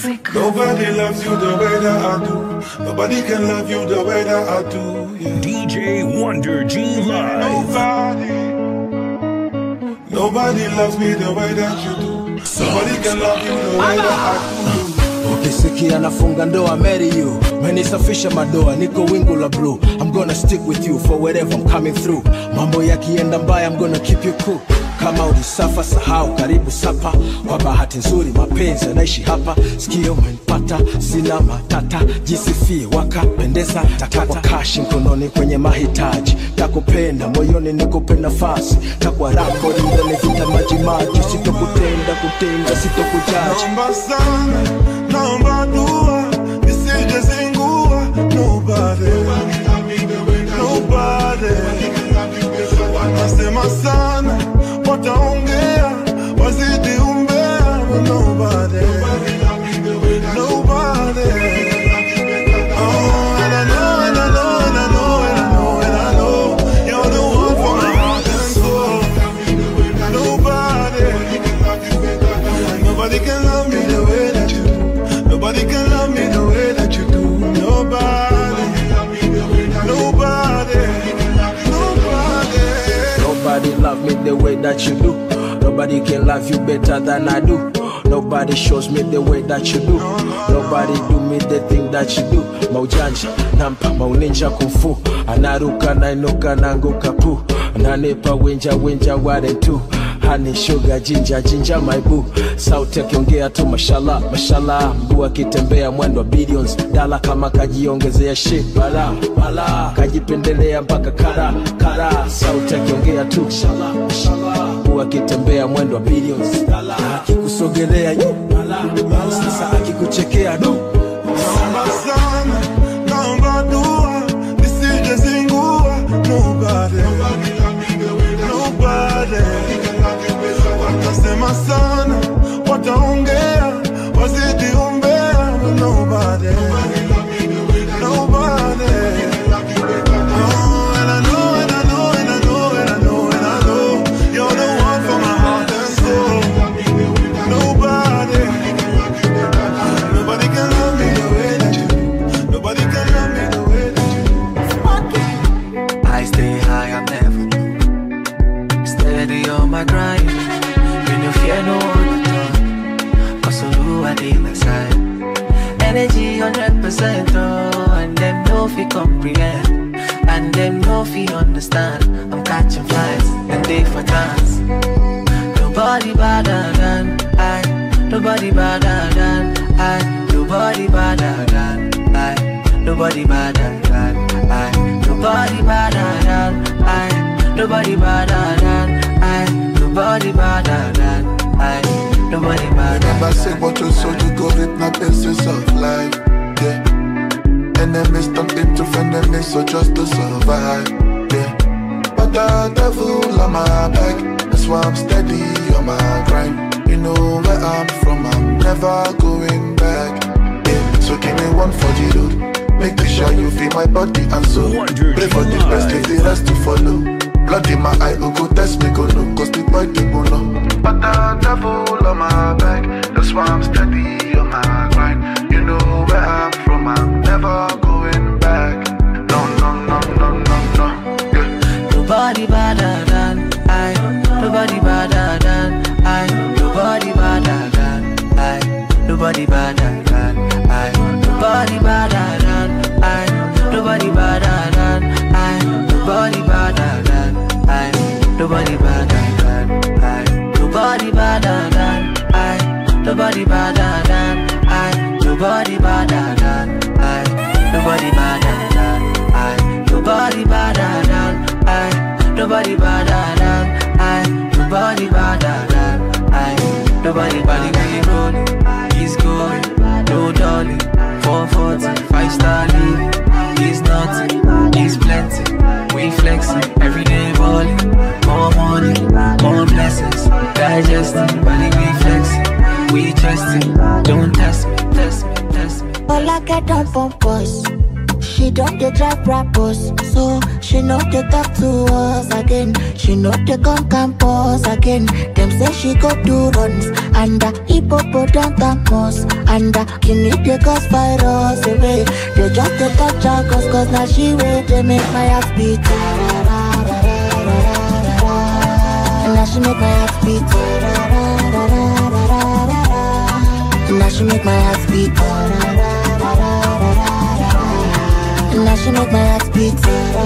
Africa. Nobody loves you the way that I do. Nobody can love you the way that I do. Yeah. DJ Wonder G Live. Nobody loves me the way that you do. Nobody can love you the way that I do. Ukisikia nafunga ndoa, marry you. Menisafisha madoa, niko wingu la blue. I'm gonna stick with you for wherever I'm coming through. Mambo yakienda mbaya, I'm gonna keep you cool. Kama ulisafa sahau, karibu sapa. Kwa bahati nzuri mapenzi yanaishi hapa. Sikio umenipata, sina matata. Jisifie wakapendeza, takwa cash mkononi kwenye mahitaji. Takupenda moyoni nikupe nafasi. Takwa rako ndani vita maji maji. Sitokutenda kutenda, sitokujaji. Naomba sana, naomba dua, nisije zingua. Nobody, nobody. Wanasema sana, wataongea, wazidi umbea. Nobody, nobody. Oh, and I know, and I know, and I know, and I know, and I know, you're the one for my heart and soul. Nobody, nobody can love me the way that you do. Nobody can love me the way that you do. Nobody, nobody, nobody. Nobody love me the way that you do. Nobody can love you better than I do. Nobody shows me the way that you do. Nobody do me the thing that you do. Maujanja, nampa, mauninja kumfu. Anaruka, nainuka, nanguka pu. Nanepa, winja, winja, ware tu. Honey, sugar, ginger, ginger, my boo. Sauti akiongea tu mashallah, mashallah. Mbu akitembea mwendo billions. Dala kama kajiongezea shit, bala, bala. Kajipendelea mpaka kara, kara. Sauti akiongea tu mashallah, mashallah. Mbu akitembea mwendo billions. Dala akikusogelea yu, bala, bala. Sasa akikuchekea du. Naomba sana, naomba dua, nisije zingua. Nobody, nobody. Watasema sana, wataongea, wazidi umbea. Nobody, nobody. Oh, and I know, and I know, and I know, and I know, and I know, you're the one for my heart and soul. Nobody, nobody can love me the way that you do. Nobody can love me the way that you do. I stay high, I'm never steady on my grind. No fear no one at all, cause I do I need my side. Energy 100%, oh, and them no fi comprehend, and them no fi understand. I'm catching flies, and they for dance. Nobody better than I, nobody better than I, nobody better than I, nobody better than I, nobody better than I, nobody better than I, nobody better than I, nobody better. Never say what you so you go rip my pieces of life. Yeah, enemies turn into frenemies, so just to survive. Yeah, but the devil on my back, that's why I'm steady on my grind. You know where I'm from, I'm never going back. Yeah, so give me one for the road. Make sure you feel my body and soul. Pray for the best, leave the rest to follow. Blood in my eye, go test me, go no, cause the boy they go no. But the devil on my back, that's why I'm steady on my grind. You know where I'm from, I'm never going back. No, no, no, no, no, no, yeah. Nobody better than I, nobody better than I, nobody better than I, nobody better than I, nobody better than I, nobody better than I, nobody better than I, nobody better than I, nobody better than I, nobody better than I, nobody better than I, nobody better than I, nobody better than I, nobody better than I, nobody better than I, nobody better than rolling, he's going, no dolly, 440, 5-star living, he's nothing, he's plenty, we flexing, everyday balling, more money, more blessings, digesting, money we flexing, we trusting, don't test me, test me, test me. All I get on purpose, She don't dey drive rappers, so she know they talk to us again. She know they come campus again. Them say she go do runs under hippopotamus under Guinea they cause virus away. They just dey touch her cause now she wait they make my heart beat. And now she make my heart beat. And now she make my heart beat. And now she make my heart beat.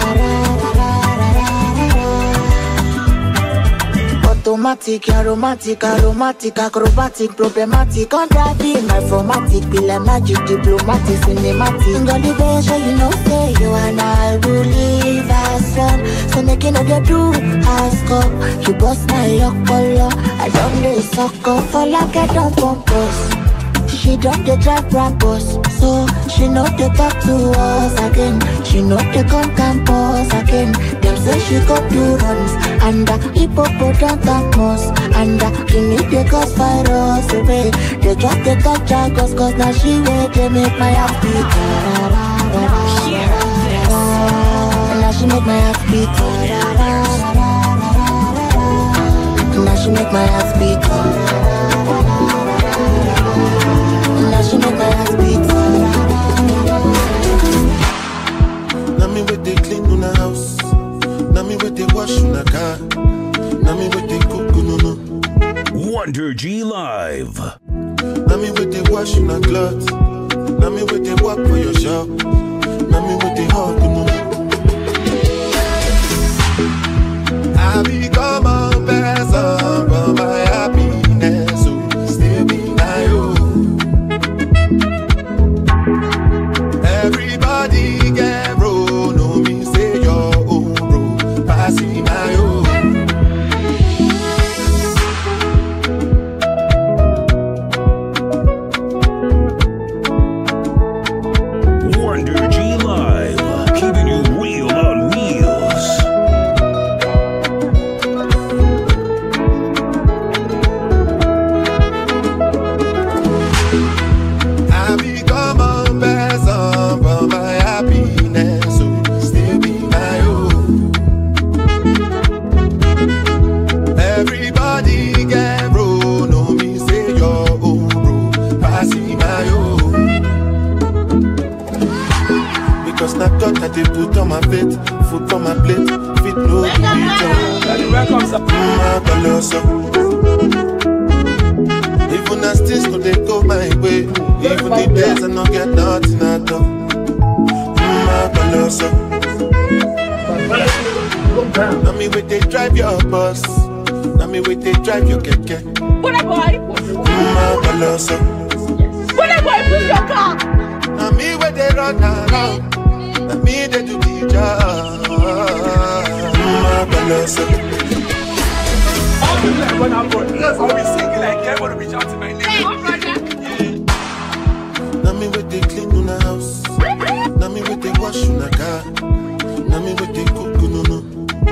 Automatic, aromatic, acrobatic, problematic, on driving, my formatic, bill magic, diplomatic, cinematic. In the way, so you know, say you and I will live as one. So making all you do, ask up. You bust my lock color, I don't really suck up for like I don't purpose. She don't dey drive rappers, so she know they talk to us again. She know they come campus again. Them say she go do runs under hippopotamus under Guinea they cause virus away. They just dey touch her cause now she wait they make my heart beat. And now she make my heart beat. And now she make my heart beat. Now she make my heart beat. Now me with the clean on the house. Now me with the wash on the car. Now me with the cook no no. Wonder G Live. Now me with the wash on the clothes. Now me with the walk for your shop. Now me with the hug no no. I become a person for my happiness. So still be my own. Everybody get bro, no me say your own bro, passing my own. Wonder G Live, keeping you real on wheels. I become a person for my happiness, so still be my own. Everybody get bro, no me say your own bro, passing my own. Because not God that they put on my plate, food on my plate, fit no return. My colossal. Even as things no they go my way, even the days I no get nothing at all. My colossal. Now me wait they drive your bus, now me wait they drive your keke. Put a boy. My colossal. Put a boy, push your car. Now me wait they run around, now me they do the job. My colossal. When I'm going, I'll be singing like everybody be shouting my name. Now me with the clean on the house. Now me with the wash on the car. Now me with the cook no no.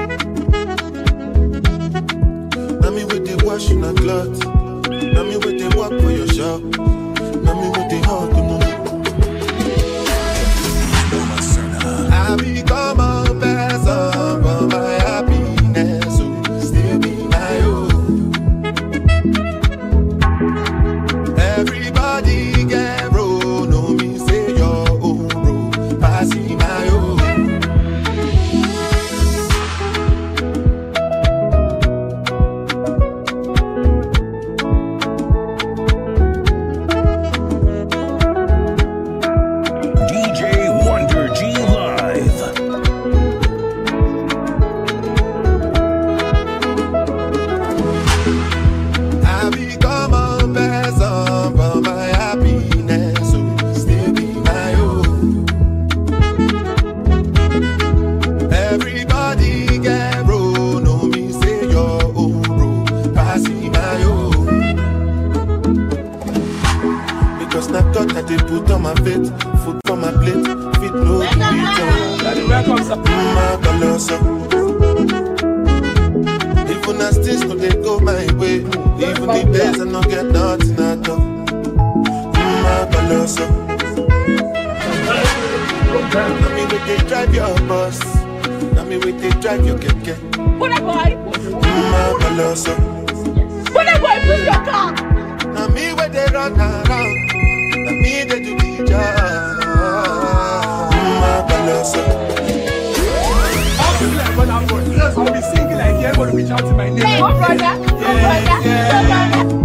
Now me with the wash on the clothes. Now me with the walk for your shop. Now me with the hug no no. I become a person for my happiness, so still be my own. Everybody get bro, no me say your own bro, passing my own. DJ Wonder G Live. I become a person for my happiness, so still be my own. Everybody get bro, no me say your own bro, passing my own. Because not God that they put on my plate, food on my plate, fit no return. My colossal. Even as things no they go my way, even the days I no get nothing at all. My colossal. Now me keke. What a boy! My colosso. What a boy, push your car! Now me where they run around. Now me they do the job. My colosso. I'll be like when I'm going. I'll be singing like everybody be shouting my name. Hey, brother! Brother!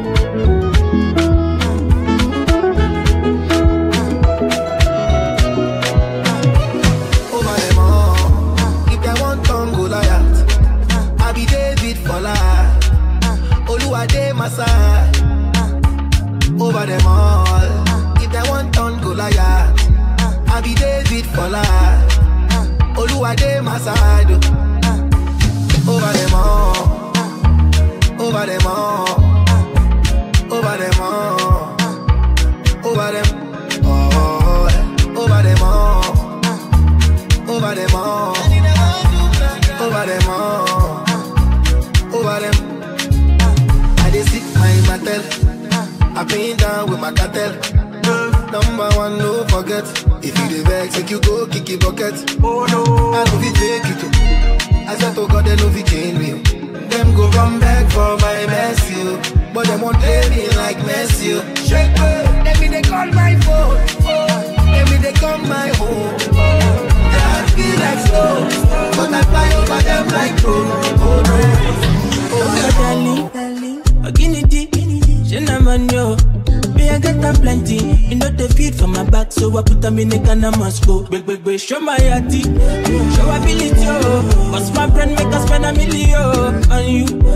Over them all, if they want on Goliath, I be David for life. Oluwade my side. Over them all, over them all, over them all, over them all, over them all, over them all, over them all, over them. I dey sick my mattel. I been down with my cartel. Number one, no forget. If you the vex, make you go kick your bucket. Oh no, I know we take it too. I said to God, they know we change me. Them go run back for my mess, you. But them won't play me like Messi. Shake me, let me they call my phone. Let me they come my home. That feel like snow, but I fly over them like drone. Oh no, oh darling, Guinea. Shenaman yo, me I get them plenty. You know the feed for my back, so I put them in the can I must go. Big, show my yati, show ability yo. Cause my friend make us spend $1 million on you.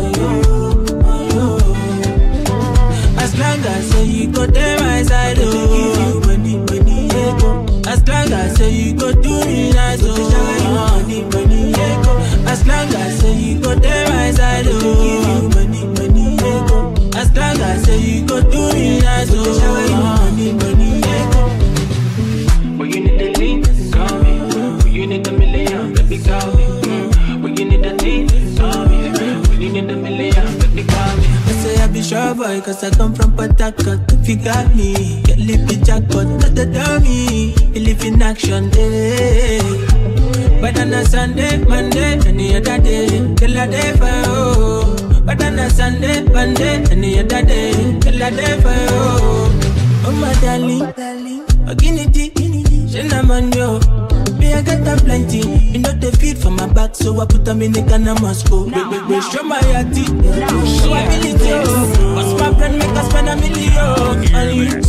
As long as say you go there my side, oh. Give you money, yeah. As long as say you go do me nice, oh. Money, yeah. As long as say you go there my side, oh. Give you money, yeah. As long as say you go do me nice, oh. Money, yeah. But you need the lean, call me. But you need $1 million, baby, call me. But you need the lean, call me. But you need $1 million, baby, call me. I say I be sure boy, cause I come from Port Harcourt. If you got me, get lippy jackpot, not the dummy. You live in action, day. But on a Sunday, Monday, any other day, till a day for you. But on a Sunday, Monday, any other day, till a day for you. Oh my darling, Guinea, Shenaman yo. Me I get them plenty. You know the feed for my back, so I put them in the can I must go. Big, show my yati, show ability yo. Cause my friend make us spend $1 million on you.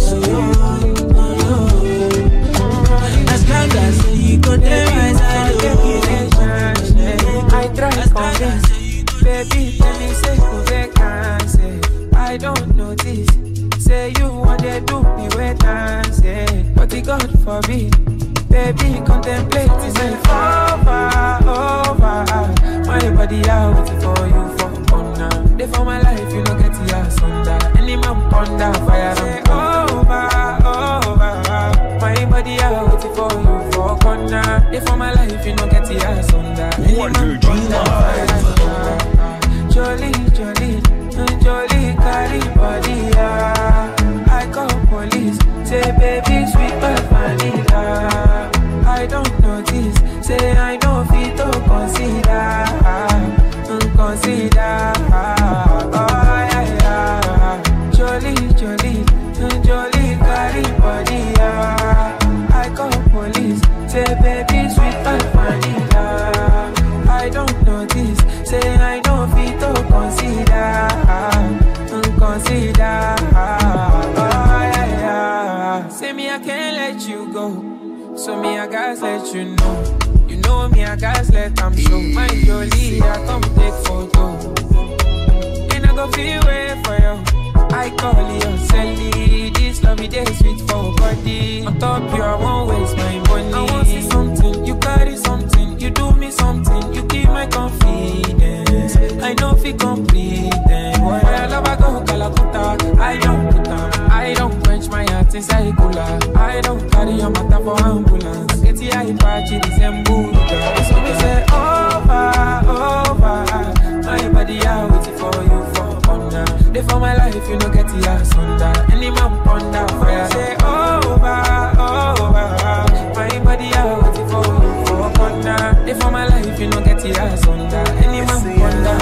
As long as you go there, my side, I try to convince, baby, tell me say you vacancy. I don't notice, say you want to do me wait and say, but the God forbid, baby, contemplate me say over. My body out for you for honor. They for my life, you know get your asunder. Any man ponder fire say over. My body out for you for corner. They for my life, you know get your asunder. Wonder G Live. Jolly, carry body, I call police, say baby, sweet but vanilla. I don't notice, say I don't fit to consider. Oh yeah. Jolly, carry body, I call police, say baby, sweet but vanilla. I don't notice, say I don't fit to consider. Oh yeah. Say me I can't let you go, so me I gotta let you know. You know me I gotta let them show. My Jolie, I come take photo, and I go feel way for you. I call you Sally, this lovey day sweet for body. On top you I won't waste my money. I want see something, you carry something, you do me something, you keep my confidence. I know if you complete them. Boy, I love I go Calacuta. I don't put down, I don't quench my heart inside cooler. I don't carry your matter for ambulance. I get the eye patchy, this embudo. So me say over. My body out waiting for you for honor. They for my life, you know get the ass under. Any man ponder fire say over. My body out waiting for you for honor. They for my life, you know get the gas under. Any man wonder.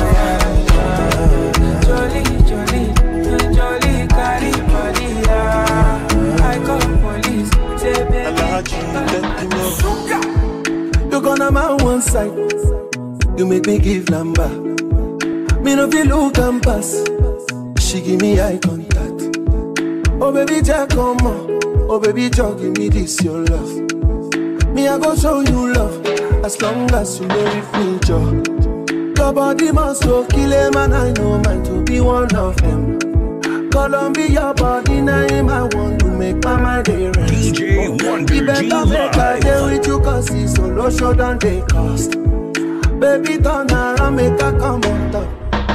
Jolie, Jolie, carry body. I call police. Say baby, you gonna my one side. You make me give number. Me no feel look and pass. She give me eye contact. Oh baby, Jack, come on. Oh baby, Jack, give me this your love. Me I go show you love. As long as you know with me, Joe. Your body must go kill him, and I know mine to be one of them. Columbia body name, I want to make my mind rest. DJ Wonder You better make a day with you, cause it's solo show than they cost. Baby, turn around, make a come on top.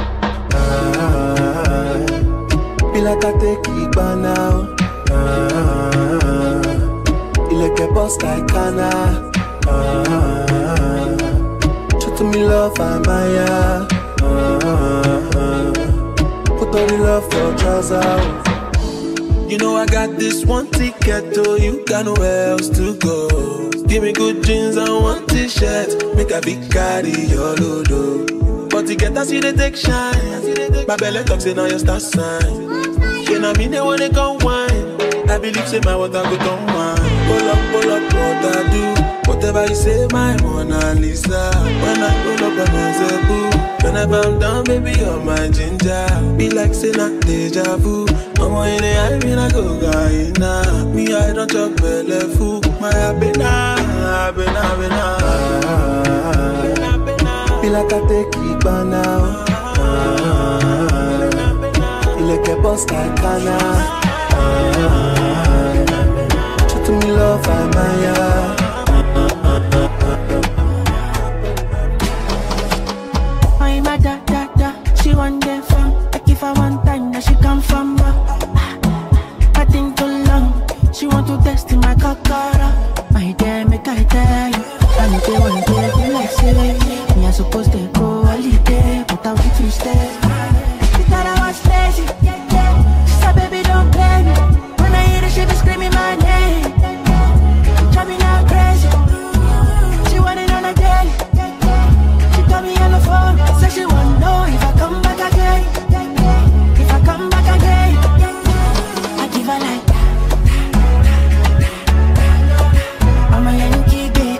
Feel like I take it by now. You like a boss like Kana. Show to me love, Amaya. Put all the love for trousers. You know I got this one ticket to you, got nowhere else to go. Give me good jeans and one t-shirt, make a big carry your load. But to get us, you they take shine. My belly talks in all your star sign. You know me, they wanna go wine. I believe say my water go down wine. Pull up, what I do. Whatever you say, my Mona Lisa. When I pull up, I'm a boo. Whenever I'm down, baby, you're my ginger. Be like say not deja vu. I'm in the eye, when I go Guyana. Me, I don't talk belly fool. My happiness. Feel like I take it by now. You like a boss like Kana. Show to me love, Amaya. I'm a da. She want them from. I give her one time, now she come from. I think too long. She want to test in my kakara. My damn, make I tell you. I know they want to be like say. Me I supposed to go holiday, but I want to stay. She thought I was lazy. She said, baby, don't play me. When I hear the she be screaming my name. Drive me now crazy. She want it on a day. She call me on the phone. Said she wanna know if I come back again. If I come back again, I give her like that. I'm a Yankee babe.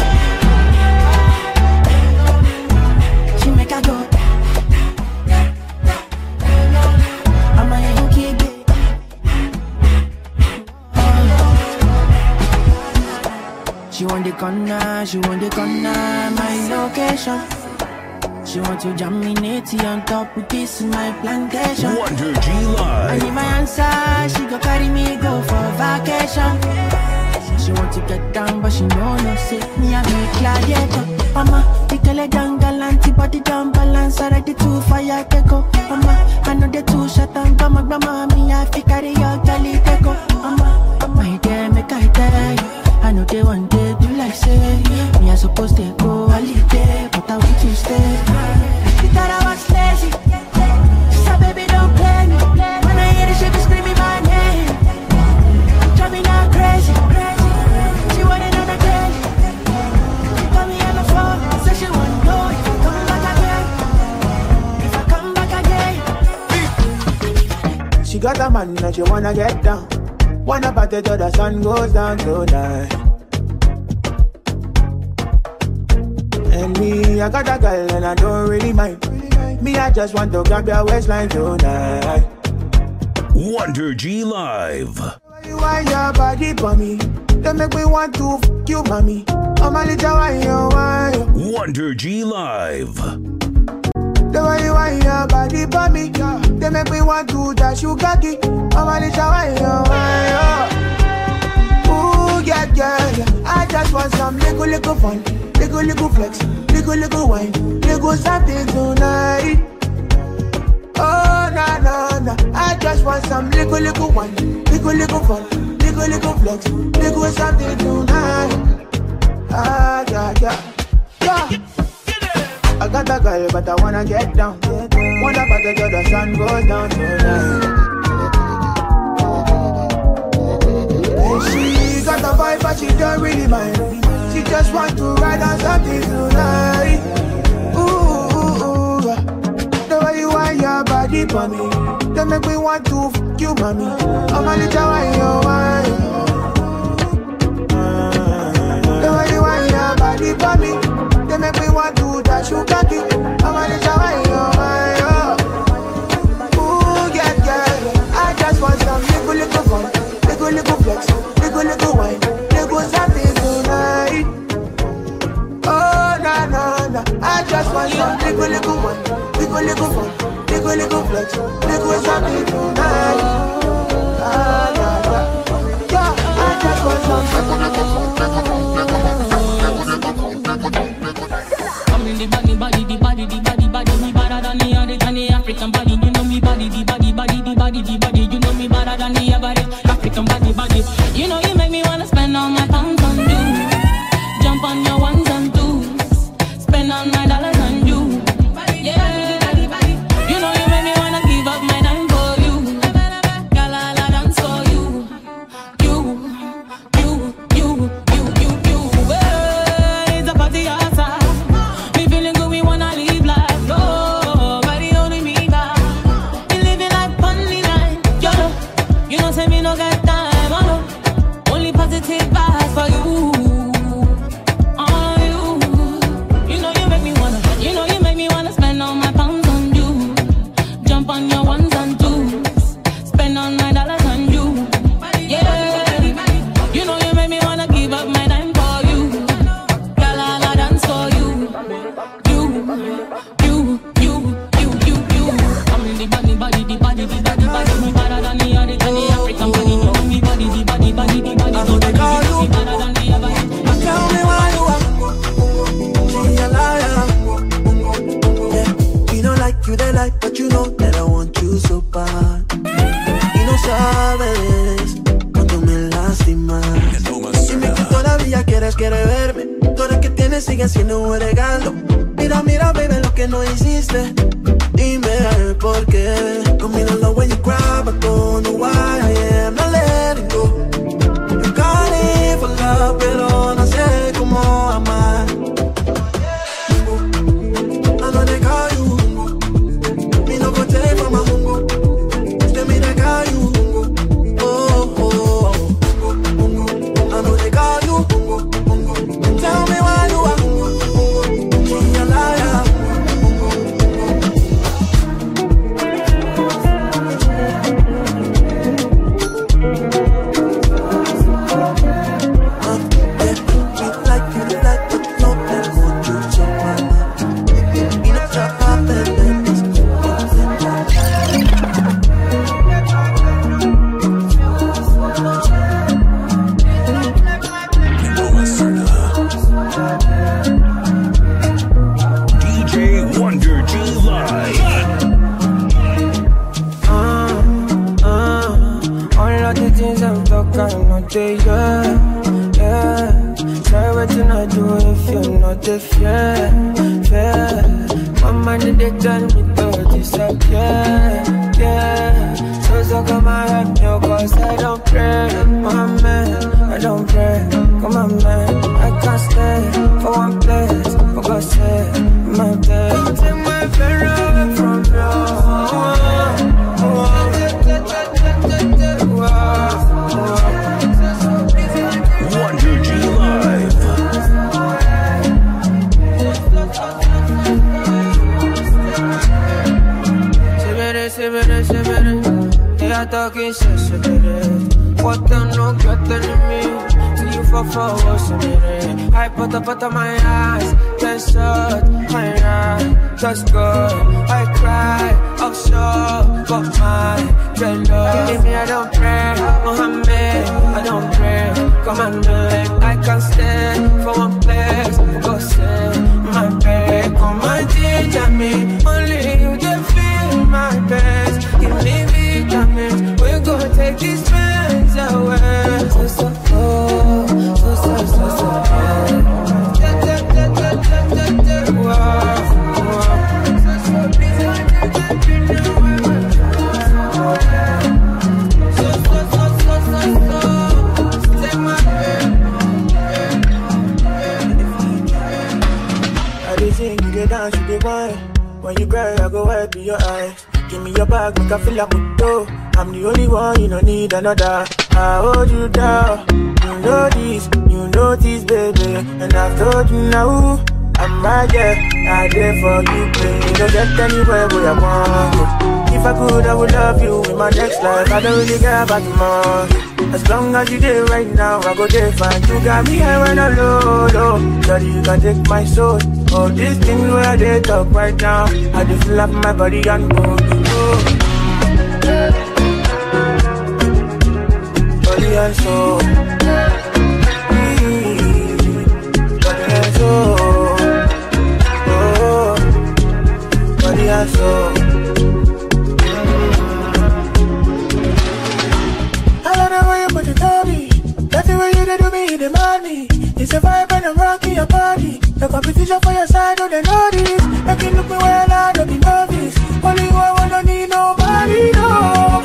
She make her go. I'm a Yankee babe. She want the corner, my location. She want to jam me natty on top with this in my plantation. Wonder G Live. I need my answer, she go carry me go for vacation. She want to get down, but she know no say me a make gladiator. Mama, the girl a jungle antibody down balance, already too fire take go. Mama, I know the two shot and grandma, me I fi carry your galley take go. Mama, my dear, make I tell you, I know they want to do like say me I supposed to go holiday, but I want to stay. She thought I was lazy. She said, baby, don't play me. When I hear the shit, be screaming my name. Drive me now crazy. She want it on a day. She call me on the phone. Said she wanna know if I come back again. If I come back again. She got a man and she wanna get down. Wanna party till the sun goes down tonight. And me, I got a girl and I don't really mind. Me, I just want to grab your waistline tonight. Wonder G Live. You want your body for me. They make me want to f*** you, mommy. I'm a little wine. Wonder G Live. The way you want your body for me. They make me want to dash you cocky. I'm a little wine. Ooh, yeah. I just want some little fun. Little flex, little wine, little something tonight. Oh, no, I just want some little wine, little fun, little flex, little something tonight. Ah, yeah. I got a girl, but I wanna get down. Wanna party till the sun goes down tonight. And she got a vibe, but she don't really mind. She just want to ride on something tonight. your body for me. They make me want to fuck you, mommy. I'm a little wine, your wine. The way you want your body for me. They make me want to dash you cocky. I'm a little wine, your wine. Ooh, yeah, yeah. I just want some little fun, little flex, little wine, little something tonight. Oh, na na na. I just want some little wine, little fun, little flex, little something tonight. Ah, yeah, yeah. Yeah, I just want some. I'm in the body, me better than the African body. You know me body, the body. You know me better than the average African body. You know you make me wanna spend all my pounds on you. Jump on your ones and twos, spend all my dollars on you. Yeah, you know you make me wanna give up my time for you. Girl, I'll dance for you. Hey, it's a party outside. We feeling good, we wanna live life. Nobody holding me back. We living life on the line. You know, say me no get time. Oh no, only positive vibes for you. You know you make me wanna spend all my pounds on you. Jump on your ones and twos, spend all my dollars on you. Yeah, you know you make me wanna give up my time for you. Girl, I'll dance for you. I'm in the body, me better than the African body. You know me body, the body. You know me better than the other. Tell me why you are. She a liar. Yeah, we don't like you, they like, but you know that I want you so bad. Y no sabes cuánto me lastima. Dime que todavía quieres verme. Todo lo que tienes sigue siendo un regalo. Mira, baby, lo que no hiciste. Dime por qué. Come me love when you cry, but don't know why I am not letting go. You got it for love, pero no sé cómo amar. I know they call you Humbo. Me no go take from my Humbo. They me they call you Humbo. Oh. I know they call you Humbo. Tell me why you are Humbo. She a liar. DJ Wonder G Live. All of the things I'm talking, not they, yeah. Try what you not do if you're not the fair. My mind they tell me to disappear, yeah. So come and help me, cause I don't pray, my man, I don't pray. Come on, man, I can't stay for one place, for God's sake, my day. Take my fear away from you. Wonder G Live. They are talking shit, what them no get me. Till you fall for what's in it. I put up my eyes, then shut my eyes, just good. I cry, offshore, but my dread love. Leave me, I don't pray, Mohammed, I don't pray. Come on, man, I can't stay for one place, go say my bed. Come and teach me, only you can feel my best. Give me vitamins, we're gonna take these pains away. So. back, make I feel like I'm the only one, you don't need another. I hold you down, you know this, baby. And I've told you now, I'm right there, I there for you, baby. Don't get anywhere where I want you. If I could, I would love you in my next life. I don't really care about tomorrow. As long as you there right now, I go there fine. You got me here when I'm low. Daddy, you can take my soul. Oh, this thing where they talk right now, I just feel up my body and go. Body and soul. Body and soul. Body and soul. I love the way you put it on me. That's the way you do me, you demand me. It's a vibe and I'm rocking your body. The competition for your side, don't they know this? Make you look me well, I don't be novice. Only you, I don't need nobody, no.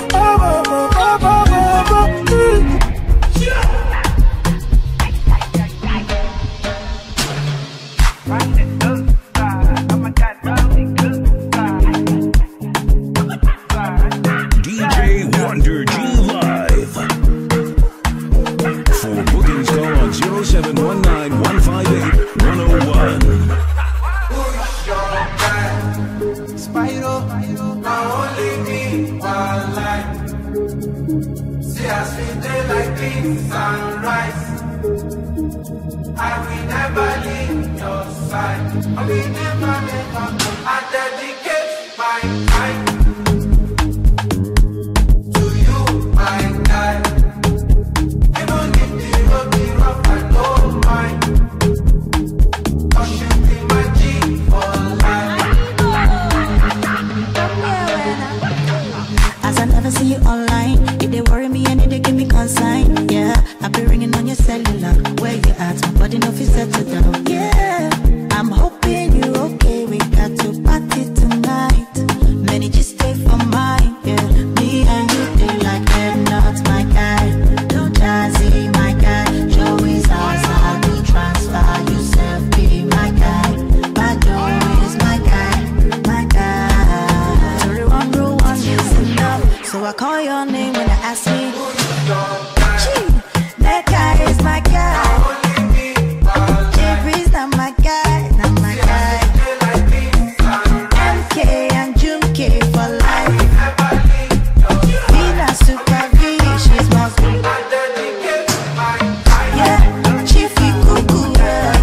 DJ Wonder G Live. For bookings, call on 0719-158-101. Spyro, now only me one life. See us we day like this sunrise. I will never leave your side. I will never. I dedicate my time to you, my guy. Even if the road be rough, I don't mind. I should be my G for life. As I never see you online, if they worry me and if they give me consign, yeah, I be ringing on your cellular. Where you at? My body no fit settle down. Yeah, I'm hoping you okay. We got to party tonight. Many just stay for mine. Yeah, me and you feel like they're not my guy. Don't jazzy my guy. Joey's ours. I do transfer. You self be my guy. My Joey is my guy. My guy. So the one rule one is enough. So I call your name when I ask me. That guy is my guy. Jeffrey's not my guy, not my guy. MK and Jumke for life. Vina Super V, she's my queen. Yeah, Chiefy Cuckoo, yeah.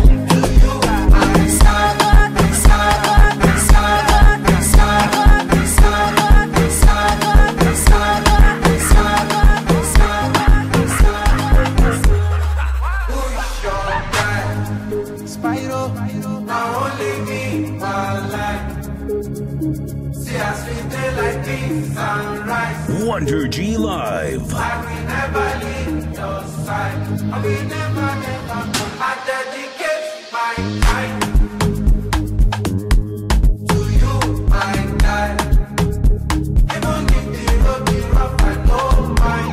Saga, saga, saga, saga, saga, saga, saga, saga, Spyro, now only me one life. See us we day like this sunrise. Wonder G Live. I will never leave your side. I will never. I dedicate my time to you, my guy. Even if the road be rough, I don't mind.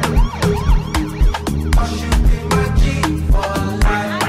I should be my G for life.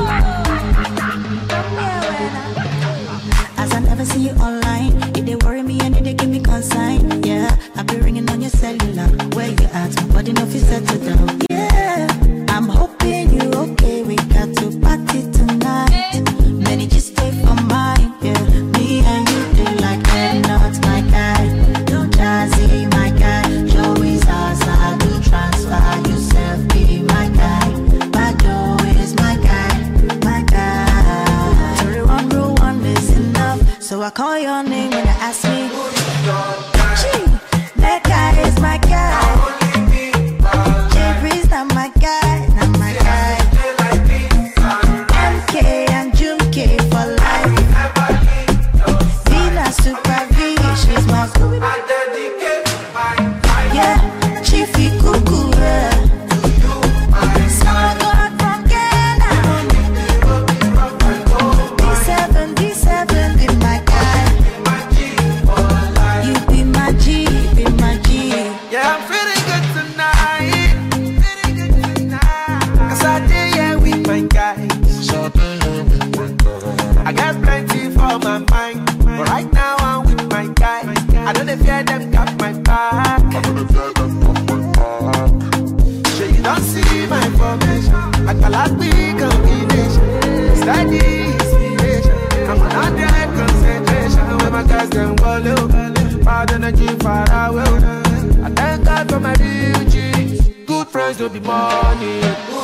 As I never see you online, if they worry me and if they give me consign, yeah, I be ringing on your cellular. Where you at? My body no fit settle down. Yeah, I'm hoping you okay. We got to party tonight. Many just stay for mine. Yeah, me and you feel like they're not my guy. Don't jazzy my guy. Joey's ours. I do transfer. You self be my guy. My Joey is my guy. My guy. So the one rule one is enough. So I call your name when I ask me. That guy is my guy. Jeffrey for my beauty. Good price don't be money.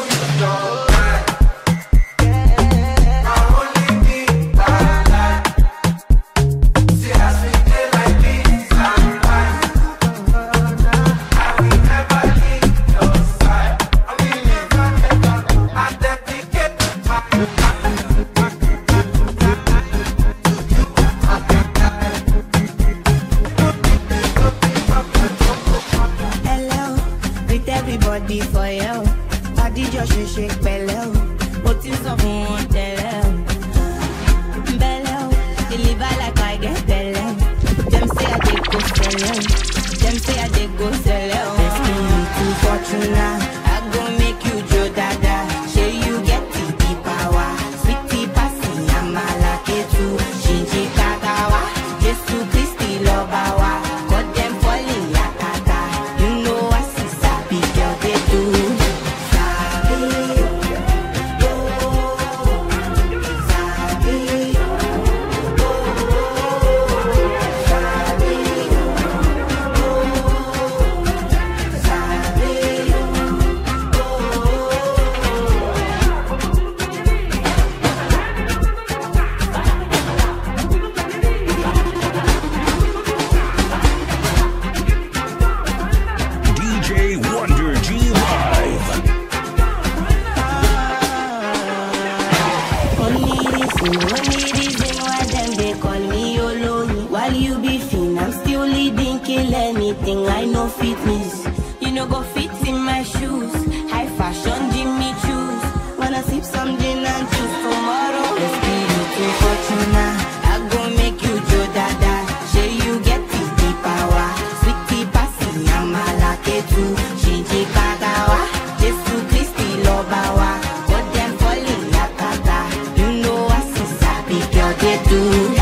For you, I did your shake below. What is up on tell bellow, deliver like I get bellow. Them say I did go sell. Them say I did go sell. Destiny to fortuna, I go make you Joe Dada. Show you get the power. Sweetie passy, I'm a lucky too. Shinji Kagawa, Jesu Christi Lobawa. Got them falling yakata. You know I see sabi girl they do. I know fitness, you know go fit in my shoes. High fashion, Jimmy choose. Wanna sip some gin and choose tomorrow. Let's be looking fortuna. I go make you Joe Dada. Say you get the power. Sweetie passy, I'm a lucky too. Shinji Kagawa, Jesu Christi Lobawa. Got them falling yakata. You know I see sabi girl they do.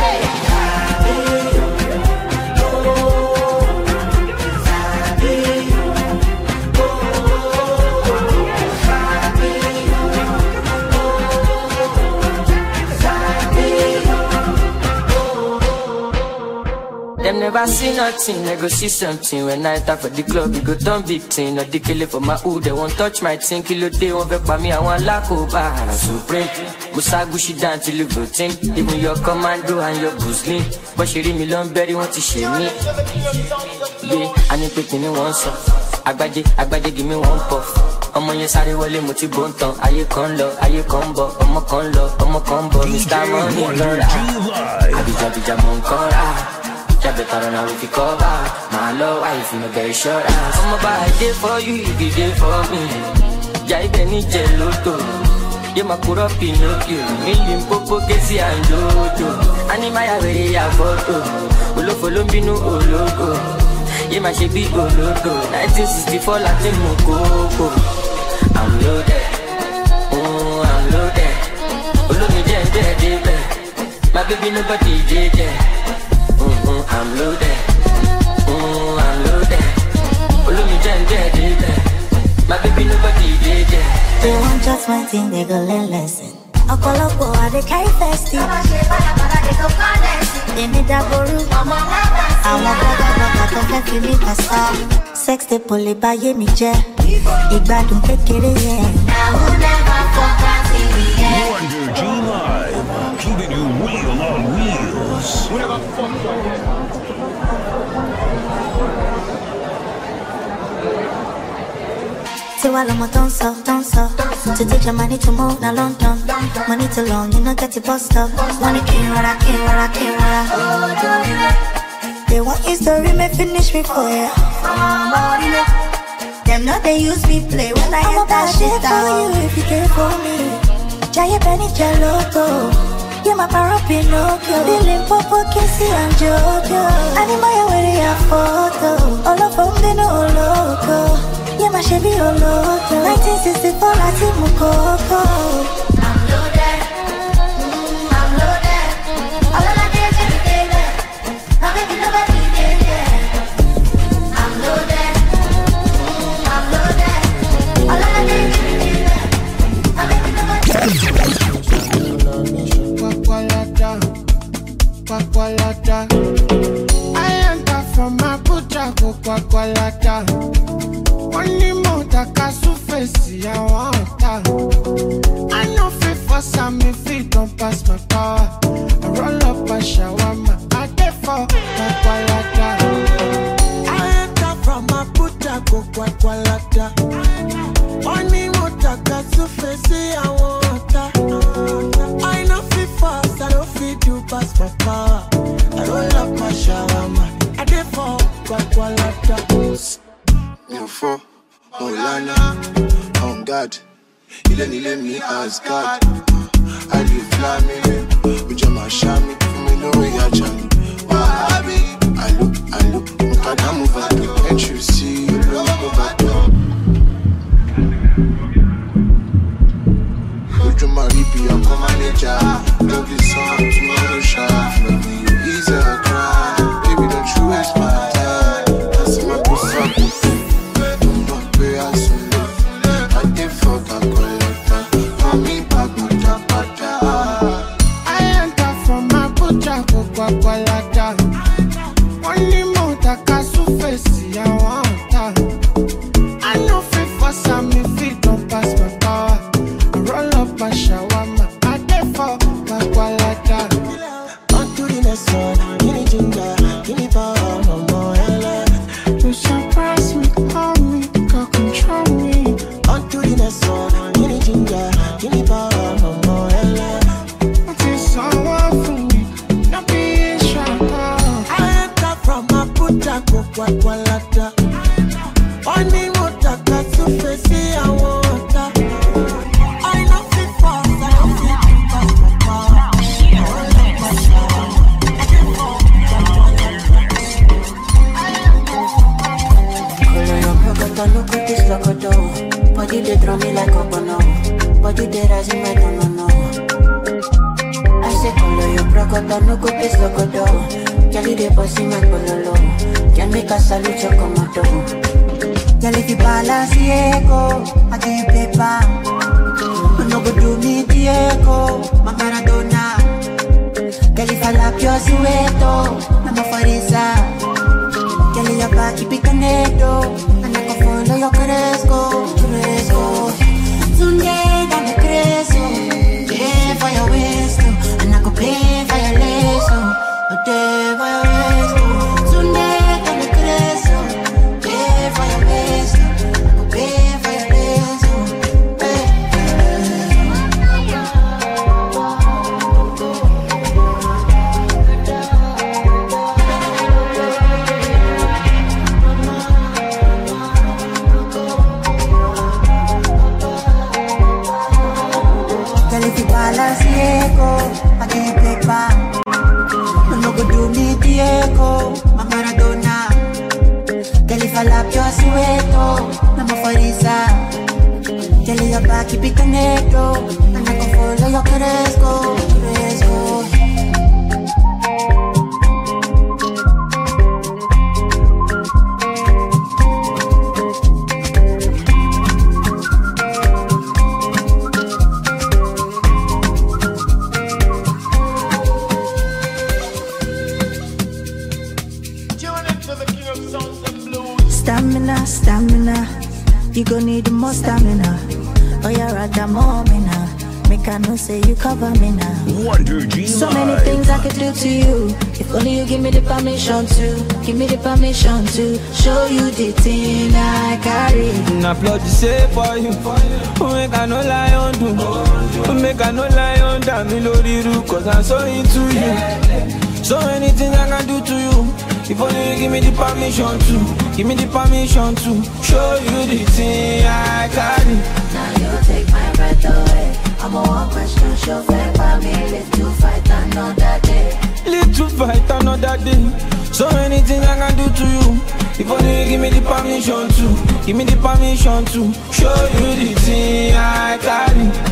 Them never see nothing, I go see something. When I talk for the club, you go turn big thing. Not the killer for my hood, they won't touch my thing. Kilo day won't vex by me, I want lack over supreme. Musa Gushi down till you go think. Even your commando and your Bruce Lee. But she read me long berry, want to share me. Yeah, I need picking me one song. Agbaje, give me one puff. Ọmọ yẹn sáré wọlé mo ti bó ń tan. Ayé kan lọ, ayé kan bọ̀. Ọmọ kan lọ, ọmọ kan bọ̀. Mr. Money lọ́ra. Àbíjà mọ̀ ń kọ́ra. Better run out if you cover. My love, I feel no very sure. I'm about a day for you, if you day for me. Jai Benny Geloto. You ma put up Pinocchio. Million popo kesi and jojo. Animaya very ya photo. Olo follow me no ologo. You ma she be ologo. 1964 Latin Mokoko. I'm loaded. Oh, I'm loaded. Olo me dead. My baby nobody dead. I'm loaded. I'm loaded. Olumi dead. My baby nobody dead. They want just one thing, they go learn lesson. Okolopo, I they carry festive. They need that boru. I want to get you me pasta. Sex they pull it by ye me je. Igbadun kekere ye. Now who never forgot in the end. Wonder G Live, keeping you real on wheels. Who never forgot. So while I'm a don't so. To take your money to move now London. Money too long, you know get it bust up. Money can't run. They want history, may finish me for ya. Them know they use me play when I hit that shit down. For you if you care for me. Jaya Benny Geloto. You're my Pinocchio. Feeling Popo, Kissy and Jojo. Animaya where they have photo. All of them they know loco. Yeah, my Chevy Oloto. 1964 Latin Mokoko. I'm loaded. All of my days every day there. Now baby nobody did there. I'm loaded. All of my days every day there. Now baby nobody did there. I enter from Abuja, go kwakwalata. Money more taka surface, I want that. I know fit for some if it don't pass my power. I roll up a shawarma, I get for kwakwalata. I enter from a puta kwakwalata. Money more taka surface, I want that. I know fit fast, I don't fit you pass my power. I roll up my shawarma, I get for kwakwalata. For Olana, on God, he let me as God. I live flaming, with your shami, me know where you're jamming. I look, I move out, can't you see? You look back. Would you marry be a manager? Love this song, tomorrow shot. Maybe you ease a cry. Baby, don't you waste my time. That's my pussy. Kwakwalata. Only more taka surface, I want that. I know fit for some if it don't pass my power. I roll up a shawarma, I get for kwakwalata. On to the next one, give me ginger, give me power, no more hella. You surprise me, call me, can't control me. On to the next one, give me ginger, give me power, no more hella. I feel someone for me. Kwakwalata. Only motaka surface, I want that. I know fit fast, I don't fit fast, my power. Color your brocota, look at this locoto. Body they draw me like a bono. Body they rise in my no. I say color your brocota, look at this locoto. Kelly de bossy my pololo. Can make a salute your commando. Kelly if you balance Diego, I get paper. No go do me Diego, my Maradona. Kelly if I lap your sueto, I'm a farisa. Kelly your back keep it connected, and I can follow your Cresco. Sunday down the Cresco, pay for your waist, and I go pay for your lace. Day for your waist, Sunday can the Creso. Day for your waist, pay for your waist. Tell if you balance I can't take back. No go do me Diego, my Maradona. Girl if I lap your sueto, I'm a farisa. Girl your back keep it connected, and I can follow your Cresco. Stamina, you gon' need more stamina. Oh, you're at the moment now. Make I know say you cover me now. Wonder G So many things I could do to you. If only you give me the permission to. Give me the permission to show you the thing I carry. Now plot the say for you. Make I no lie on you. Make I no lie on that me lori ru. Cause I'm so into you. So many things I can do to you. If only you give me the permission to. Give me the permission to show you the thing I carry. Now you take my breath away. I'm a one question show for me. Live to fight another day. Live to fight another day. So many things I can do to you. If only you give me the permission to. Give me the permission to show you the thing I carry.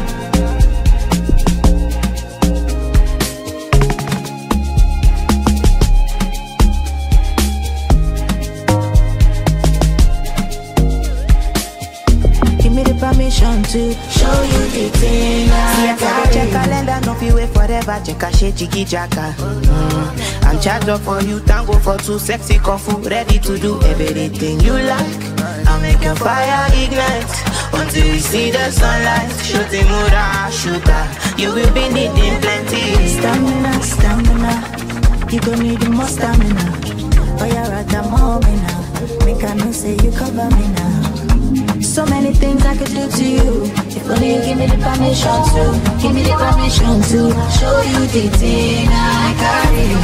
Permission to show you the thing I got. Check calendar, no feel wait forever. Check a shit, jiggy jacka. I'm charged up for you, tango for two, sexy kung fu, ready to do everything you like. I'll make your fire ignite until you see the sunlight. Shooting mura, shooter, you will be needing plenty. Stamina, stamina, you gon' need the more stamina. Oh, you're at the moment now. Make I know say you cover me now. So many things I could do to you. If only you give me the permission to. Give me the permission to show you the thing I carry.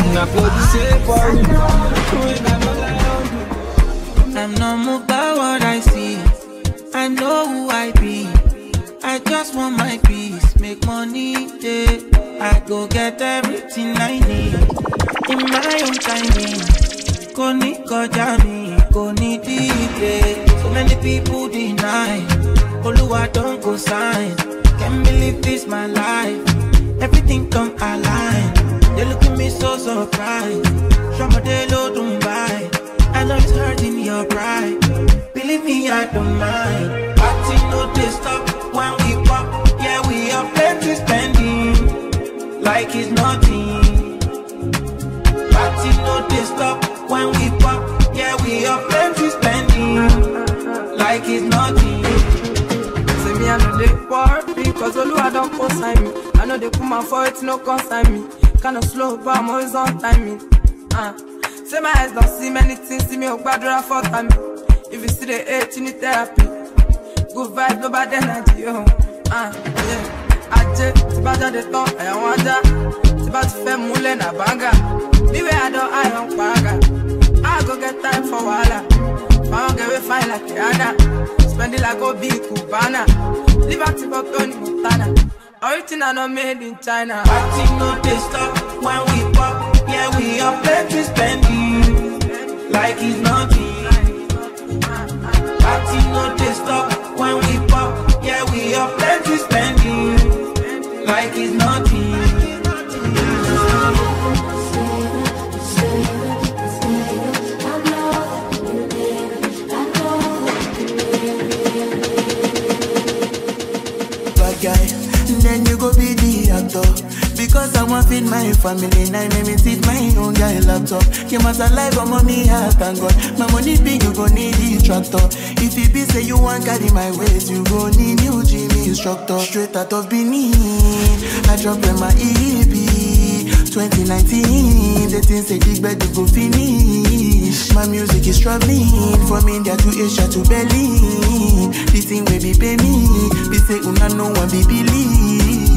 I'm not moved by what I see. I know who I be. I just want my peace. Make money, yeah. I go get everything I need in my own timing. Koni kojami, koni deep. So many people deny. Oluwa don't go sign. Can't believe this my life. Everything come alive. They look at me so surprised. Shamadelo Dubai. I know it's hurting your pride. Believe me, I don't mind. Party no they stop when we pop. Yeah, we are plenty spending like it's nothing. Party no they stop when we pop. Yeah, we are plenty spending like it's nothing. Say me I know they poor because Oluwa don't consign me. I know they put my foot no consign me. Kinda slow but I'm always on timing. Say my eyes don't see many things, see me a badra for time. If you see the hate, you need therapy. Good vibes, no bad energy, yo. Yeah. Aje, si baja de ton, I want ya. Si baja fe mule na banga. Anyway, I don't paga. I go get time for wala. If I don't get way fine like Rihanna. Spend it like Obi Cubana. Liberty for Tony Montana. Original not made in China. Party no they stop when we pop. Yeah, we are plenty spending like it's nothing. Party no they stop when we pop. Yeah, we are plenty spending like it's nothing. Bad guy, then you go be the actor. Because I want feed my family, now make me teach my own guy laptop. You must alive, but mommy, I thank God. My money big, you gon' need the tractor. If you be say you want carry my waist, you gon' need new Jimmy instructor. Straight out of Benin, I drop in my EP 2019, the things say big bed you go finish. My music is traveling from India to Asia to Berlin. The thing will be pay me, be say una no one be believe.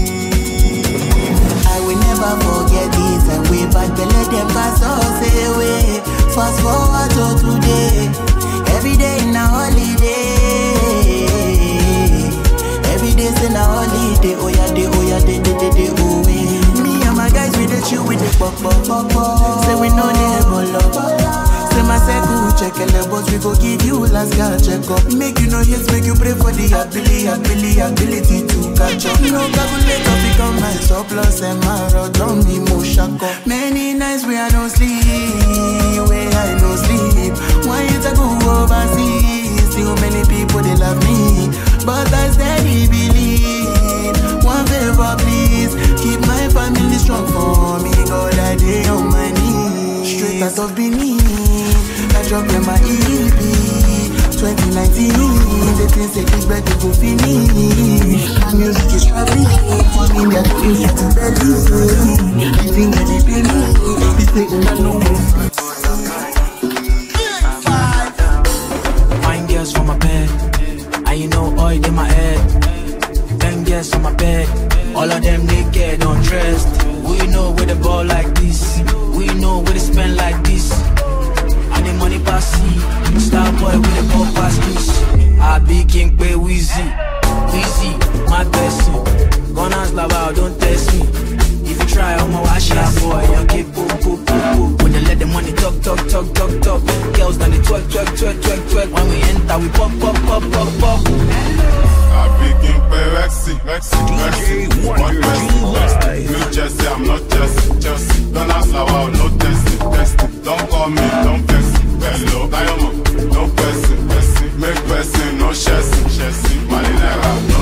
I will never forget it, and we back the let them pass us away. Fast forward to today, every day in a holiday. Every day's in a holiday, oh yeah, oh yeah. Me and my guys, we the chill with the pop. Say we know they bolo. Say my circle, check the boss, we go give you last girl check up. Make you know yes, make you pray for the ability to catch up. No calculator, become my surplus and my road on me, moshako. Many nights where I don't sleep, Why you to go overseas? Still many people, they love me, but I steady believe. One favor, please, keep my family strong for me. God, I day on my knees. Straight out of Benin, I drop in my EP 2019. The things say big bed you go finish. Music is traveling from India to Asia to Berlin. The thing that they pay me, this thing I know. Fine girls for my bed, and you know oil in my head. 10 girls on my bed, all of them naked, undressed. We know where the ball like this, we know where they spend like this. And the money pass see, star boy with the ball pass this. I be king pay Weezy, my blessing. Gunners love out, don't test me. If you try, I'ma wash ya boy. You keep boom. When they let the money talk. Girls done the twerk. When we enter, we pop. I begin pay Rexy. One person, New Jersey, I'm not Chelsea. Don't ask about no testing. Don't call me, don't vex. Hello, Diamond, no person. Make person, no chassis. Malinera.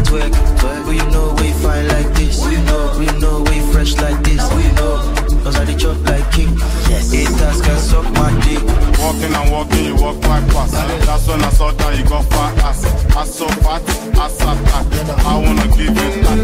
twerk, twerk. Who you know we fine like this? Who you know we fresh like this? Who you know? Cause I dey chop like king. Yes. Haters can suck my dick. Walking and walking, you walk quite fast. That's when I saw that you got fat ass. Ass so fat, ass attack. I wanna give you that.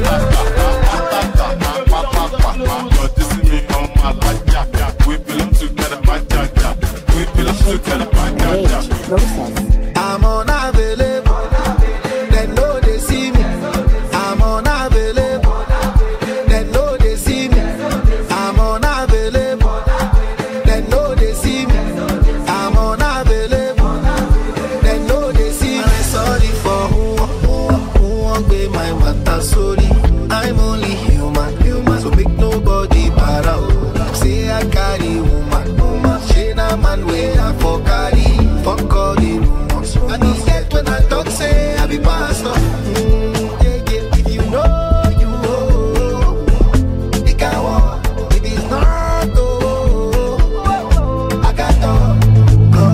But this is me on my life, yeah. We belong together, my jaja. We belong together, my jaja. I'm unavailable. They know they see me. I'm unavailable. They know they see me. I'm unavailable. They know they see me. I'm unavailable. They know they see me. I'm sorry for who won't be my matter. Sorry, I'm only human. So make nobody para. Say I carry woman. Say na man way I for carry. Fuck all the rumors. I need that when I talk, say I be pastor. If you know, you know. It can walk. If it's not, oh, I got to go.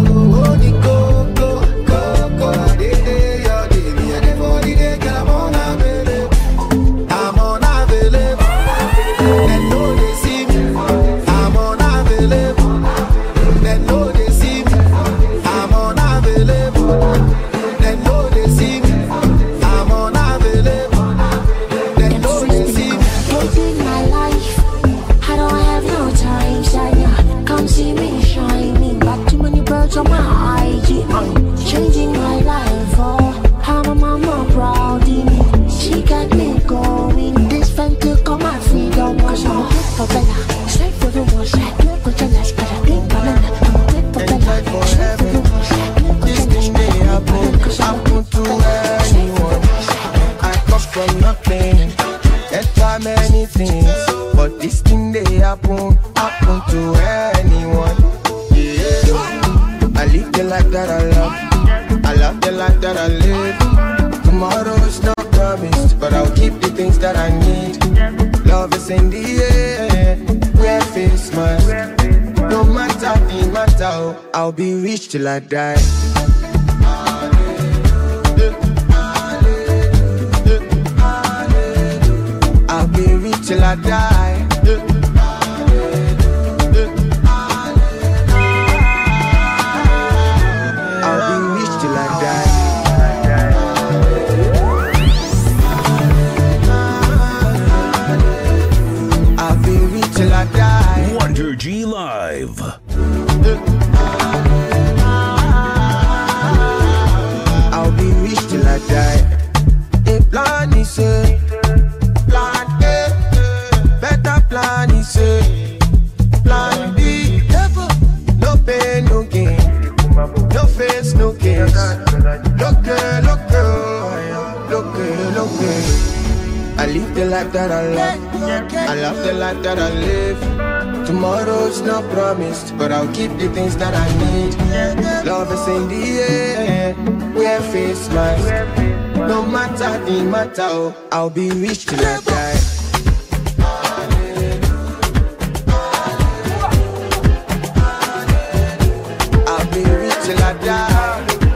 Day, your day, me and the body, they get I'm unavailable. I'm unavailable. They know they see me. I'm unavailable. They know they see me. I'm unavailable. They know they see me. I'm unavailable. They know they see me. Hating my life, I don't have no time, Shania. Come see me shining, got too many birds on my IG. Changing my life, oh, I'm a mama proud in me. She got me going. This fan took all my freedom, cause I'm a bit for Bella. Straight for the wall, straight for the last, but I think banana. I'm a bit for Bella. Straight for the wall, straight for the last, Happen to anyone. I come from nothing. Enter many things, but this thing they happen to anyone. Yeah. I live the life that I love. I love the life that I live. Tomorrow is not promised, but I'll keep the things that I need. Love is in the air, where face mask. No matter the matter, I'll be rich till I die. I'll be rich till I die. I'll be rich till I die. I'll be rich till I die. Wonder G Live. I'll be rich till I die. A plan is a plan A, better plan is a plan B. No pain, no gain, no face, no case. Look, I live the life that I love. I love the life that I live. Tomorrow's not promised, but I'll keep the things that I need. Love is in the air, wear face mask. No matter the matter, I'll be rich till I die. I'll be rich till I die.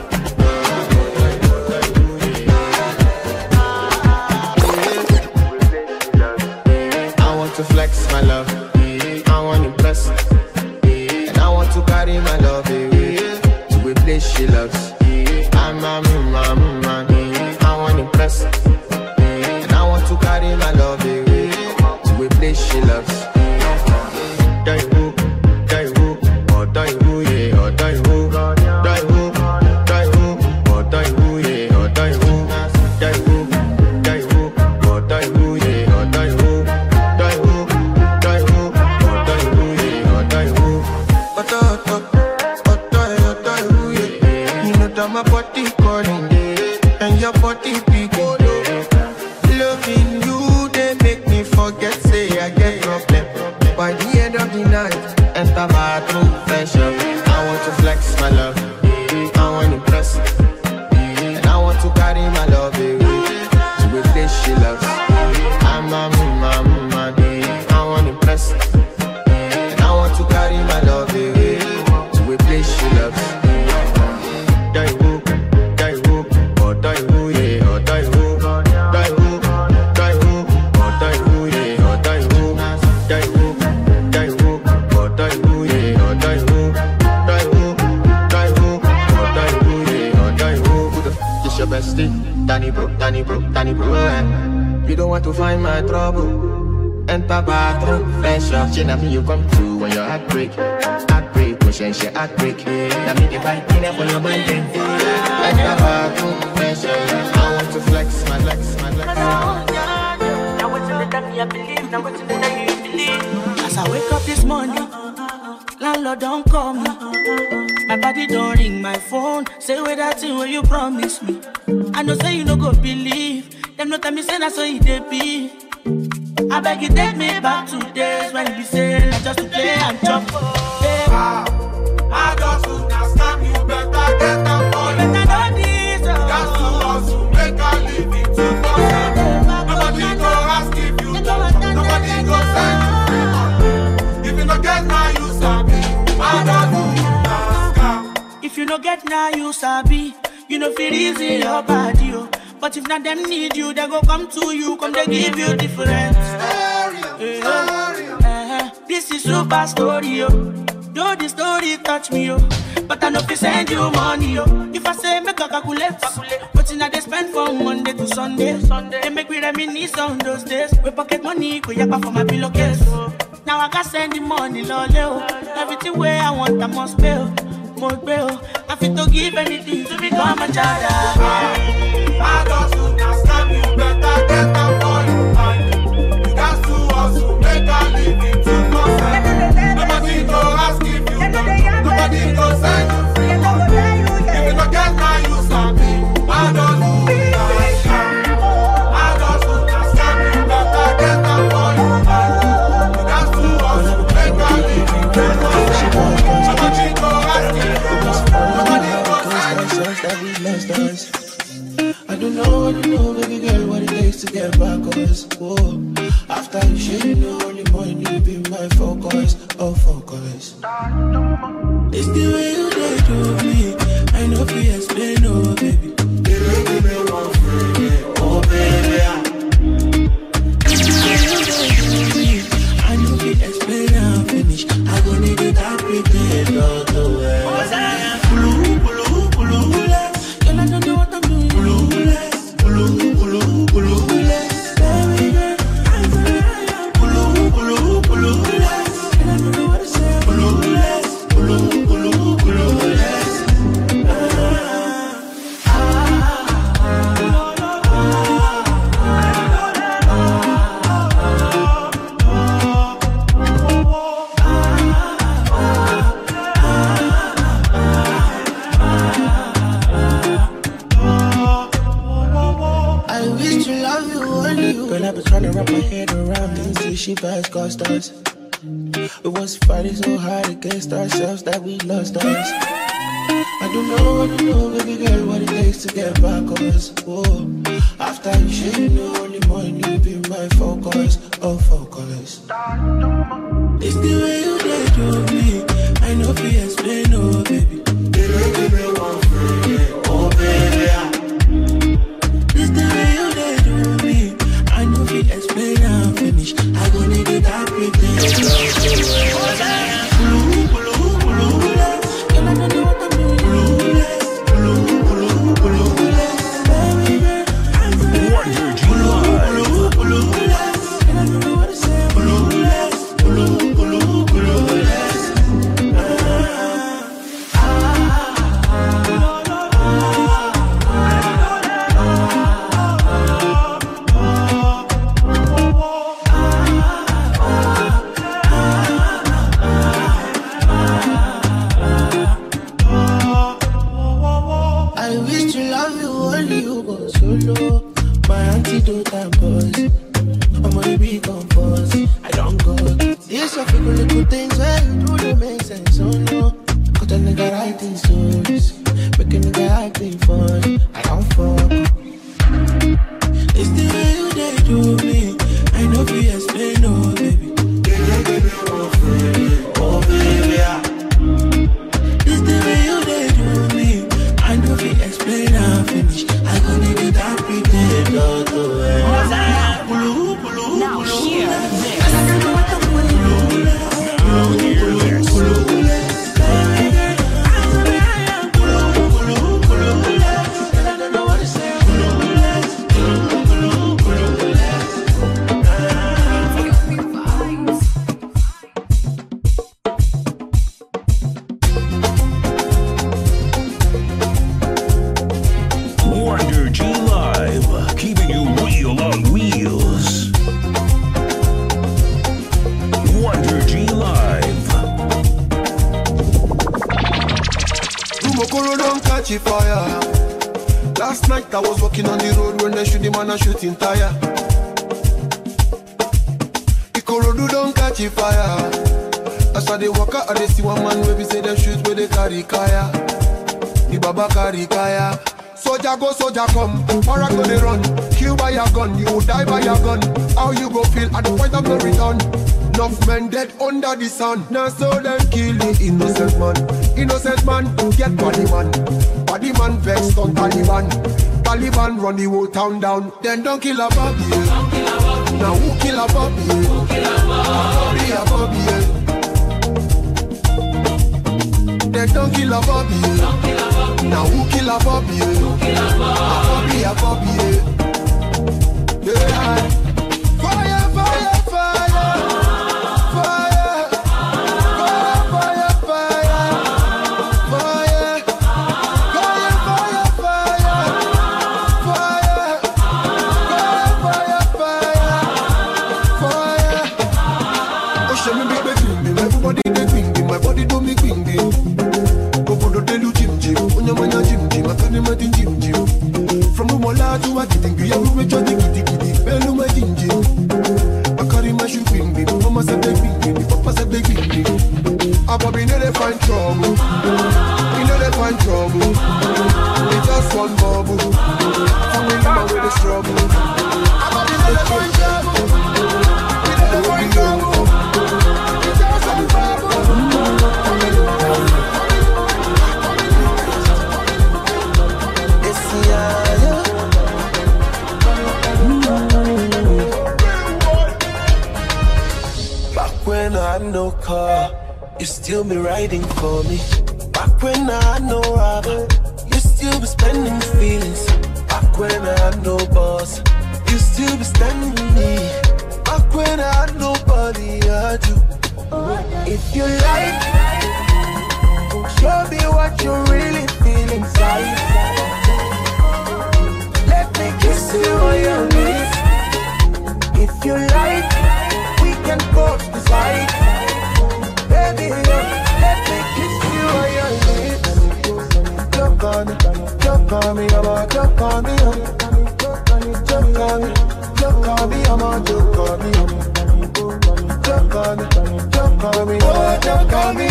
I want to flex my love. I want to impress. And I want to carry my love away to a place she loves. I'm a man. I want to impress. And I want to carry my love away to a place she loves. My body calling, and your body picking. Loving you, they make me forget, say I get problem. By the end of the night, enter my true fashion. I want to flex my love, I want to impress, and I want to carry my love away to a place she loves. I'm a man, I want to impress, and I want to carry my love away to a place she loves. Die who, yeah, die who. You don't want to find my trouble. Enter bathroom, fresh up. She na me you come to when your heart break. Heartbreak, pushing she heartbreak. Na me the bite dinner for your mind. Enter bathroom, fresh up. I want to flex my legs. Now what's in the dark, I believe. Now what's in the dark, you believe. As I wake up this morning, landlord don't call me. My body don't ring my phone. Say with that thing where you promise me. I know say you no go believe. Them no tell me say that's how you dey be. I beg you take me back to days when you be saying just to play and chop. I just would not stop you better get that money. Better know this. That's to hustle, make a living to go. Nobody go ask if you don't. Nobody go send you free money. If you don't get now, you sabi. I don't do you. If you no get now, you sabi. You know feel easy your body, oh. But if not them need you, they go come to you. Come they give you different This is super story, oh. Though the story touch me, oh. But I know if send you money, oh. If I say make a calculate, but in they spend from Monday to Sunday. They make me reminisce on those days. We pocket money, go yapa for my pillowcase. Now I can send the money, loleo. Everything where I want, I must pay. More bill, I feel to give anything to become a child. I just would not stop you better get that money. You got to hustle, make a living to go. Nobody go ask if you don't. Nobody go send you free money. If you don't get now, you sabi. I don't do that. I just would not stop you better get that money. You got to hustle, make a living to go. Nobody go ask if you don't. Nobody go send you free money. I don't know, baby girl, what it takes to get back us. Whoa. After you share, you know, only money you be my focus, oh focus. It's the way you did to me. I know if you explain, oh baby. Give me one free, oh baby. It's the way you did to me. I know if you explain, I'll finish. I go need it, I'll pretend all the way. Girl, I don't know what I'm doing. She fast cost us. It was fighting so hard against ourselves that we lost us. I don't know, baby girl, what it takes to get back us. Whoa. After you share, you know, only money you be my focus, oh focus. It's the way you did to me. I know if you explain, oh baby. Give me one free, oh baby. It's the way you did to me. I know if you explain, I'll finish. I go need it, I pretend. fire. Last night I was walking on the road when they shoot the man a shooting tire. Ikorodu don't catch a fire. As I dey walk out, I dey see one man where we say them shoot where they carry kaya. The baba carry kaya. Soldier go, soldier come. Para go they run. Kill by your gun, you die by your gun. How you go feel at the point of no return? Enough men dead under the sun. Now so them kill the innocent man. Innocent man get body man. Body man vexed on Taliban. Taliban run the whole town down. Then don't kill a Bobby. Now who kill a Bobby? Bobby a Bobby. Then don't kill a Bobby. Now who kill a Bobby? Bobby a Bobby. Yeah. Fire, fire, fire. Fire. Fire, fire, fire. Fire. Fire, fire, fire. Fire. Fire, fire, fire. Oh, show me big thing, everybody they think, my body do me thing. From the mola to a kitty, we are rich on the kitty kitty. Bellu my gingy. I carry my shoe bing. Mama said they bing. Papa said they bing. I probably know they find trouble. We know they find trouble. They just one bubble. Family man with the struggle. I probably know they find trouble. We know they find trouble. They just one bubble. When I had no car, you still be riding for me. Back when I had no rubber, you still be spending feelings. Back when I had no boss, you still be standing with me. Back when I had nobody, I had you. If you like, show me what you really feel inside. Let me kiss you on your lips. If you like, we can go to the side. Baby, let me kiss you on your lips. Joke on me, I'm joke on me, joke on me, joke on me, I'm joke on me, joke on me, oh joke on me,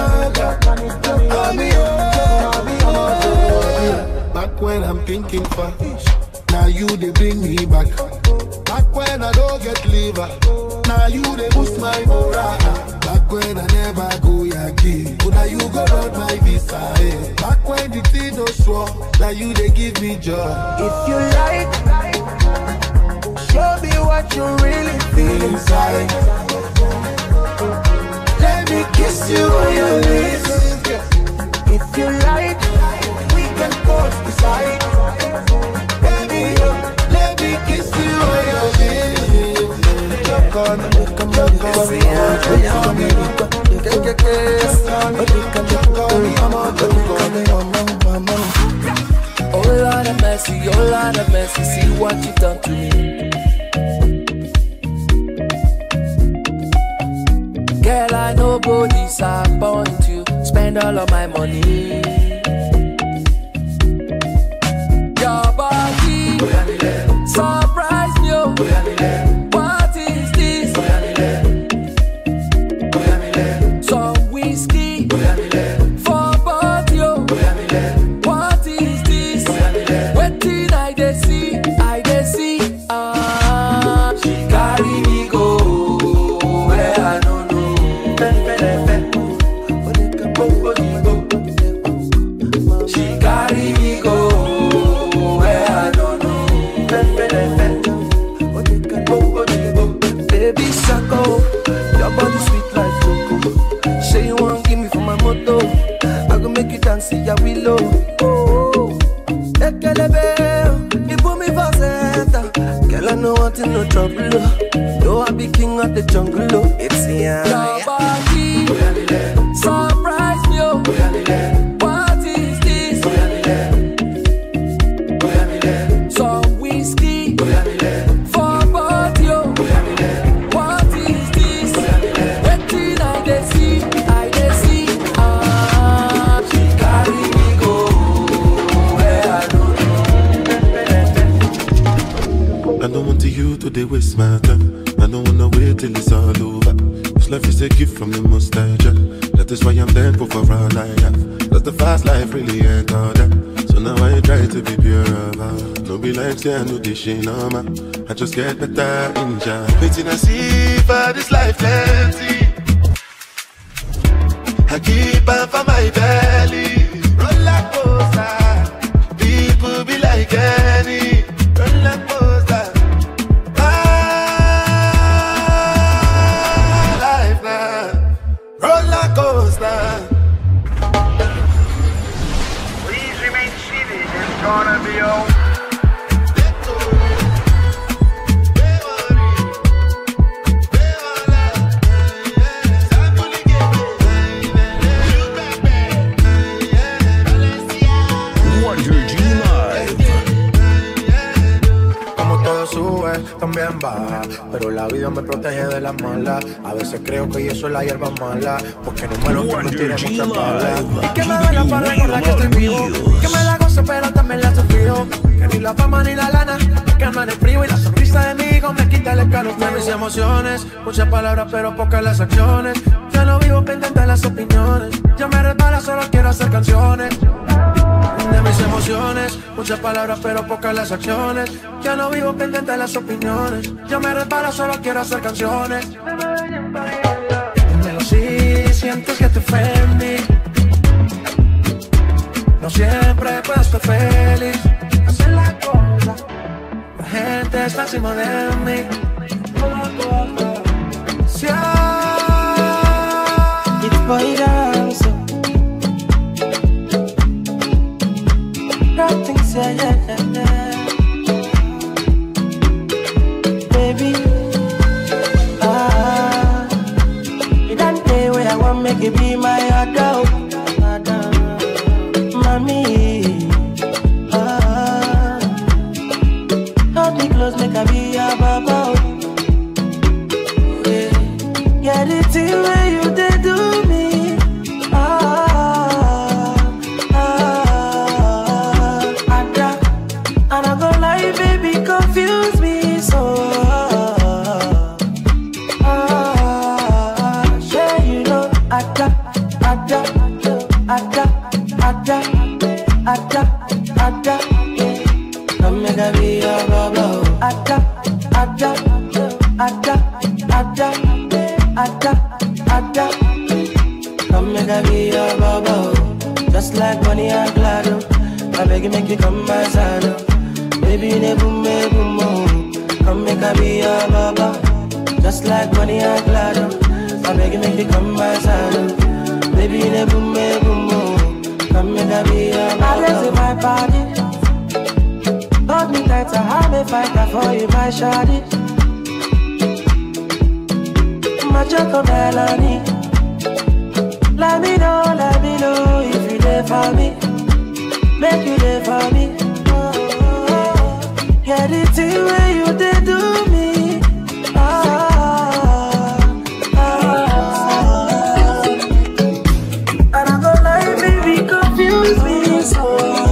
Back when I'm thinking far, now you they bring me back. Back when I don't get liver, now you they boost my morale. Back when I never go Yankee, but now you go on my visa. Eh. Back when the thing no sure, now you they give me joy. If you like, show me what you really feel inside. Let me kiss you on your lips. If you like, we can go to the side. Baby, let me kiss you on your lips. Oh Lord of mercy, see what you done to me. Girl, I know go disappoint you, spend all of my money. Your body surprise me, oh. What is this? Some whiskey for body, oh. What is this? Waiting, I dey see. She carry me go where I don't know. She carry me go where I don't know. Baby Shako, your body sweet like cocoa. Say you want give me for my moto, I go make you dance in your willow. Ekelebe, you put me for center. Girl, I know what in no trouble. No, I be king of the jungle. It's your body, surprise me, oh. What is this? Some whiskey for body, oh. What is this? Waiting, I dey see. She carry me go don't want you to waste my time. I don't wanna wait till it's all over. This life is a gift from the Most High. That is why I'm thankful for all I have. Cause the fast life really ain't all that. So now I try to be pure about. No be like say I know this shit no man. I just get better in job. Waiting to see for this life plenty. I keep on for my belly. Roller coaster. People be like any. Roller coaster. My life now. Roller coaster. Please remain seated. It's gonna be over. También baja, pero la vida me protege de las malas. A veces creo que yo soy la hierba mala, porque no me lo que me tire muchas balas. Y que me duele para recordar que estoy vivo, que me la gozo pero también la sufrido. Que ni la fama ni la lana me calman el frío, y la sonrisa de mi hijo me quita el escalofrío. De mis emociones, muchas palabras pero pocas las acciones. Ya no vivo pendiente de las opiniones, ya me resbala, solo quiero hacer canciones. De mis emociones, muchas palabras pero pocas las acciones. Ya no vivo pendiente de las opiniones, ya me resbalo, solo quiero hacer canciones. Dímelo si sientes que te ofendí. No siempre puedo estar feliz. Hacer la cosa, la gente está encima de mí. Si nothing said, baby. You don't play where I want, make it be my adult, mommy. Hold me close, make I be your bubble. Yeah, the thing where you did do me. Confuse me so. Yeah, you know, Ada. Come make I be your bubble. Ada. Come make I be your bubble. Just like Bonnie and Clyde, I beg you make you come my side. Baby, ne boom, come make a be a baba. Just like Bonnie and Clyde, I beg you make you come my side. Baby, ne boom, come make a be a baba. I lazy my body, hold me tight, I have a fighter for you, my shawty. My choco melody, let me know if you there for me, make you there for me. Yeah, the thing where you did do me. And I'm gonna lie, baby, confuse me so.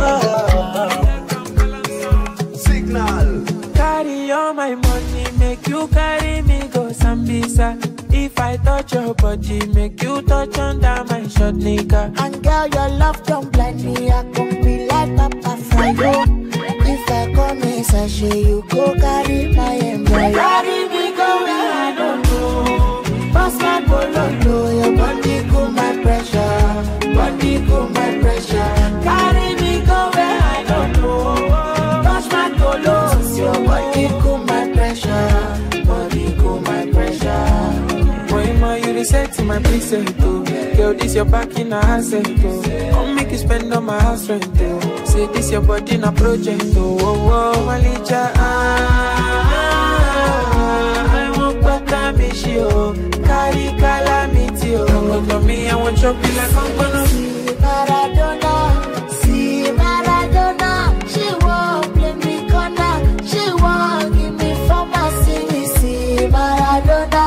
Signal. Carry all my money, make you carry me go Sambisa. If I touch your body, make you touch under my short nigga. And girl, your love don't blind me, I can be like Papa Frio. If I come in sachet, you go carry my embryo. Carry me go where I don't know. Pass my bololo, your body cool my pressure. Body cool my pressure. Carry me go where I don't know. Pass my bololo, your body cool my pressure. Body cool my pressure. Boy, ma, you reset my preset, oh. Girl, this your back in a asset, oh. I'll make you spend on my house rent, oh. Say this your body in a project, oh, oh, oh, Malicha, I want better me, she, oh. Carry calamity, oh. Come on, me, I want chop you like I'm gonna see Maradona, she won't play me corner, she won't give me pharmacy, see Maradona,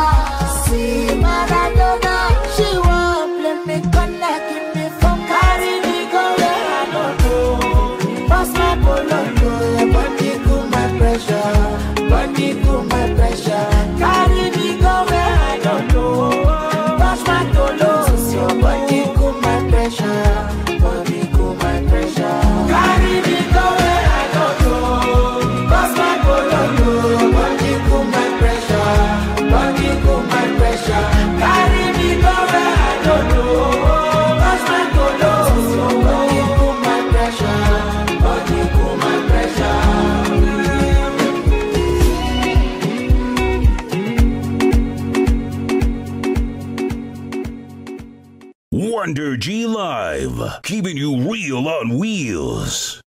she won't play me corner, give me from carry me go where I don't know. Pass my polo, your body cool my pressure, body body cool my pressure. Carry me go where I don't know. Touch my tolos, your body cool my pressure. Body cool my pressure. Carry me go where I don't know. Touch my tolos, body cool my pressure. Body cool my pressure. Carry me go where I don't know. Touch my tolos, your body cool my pressure. Body cool my pressure. Wonder G Live, keeping you real on wheels.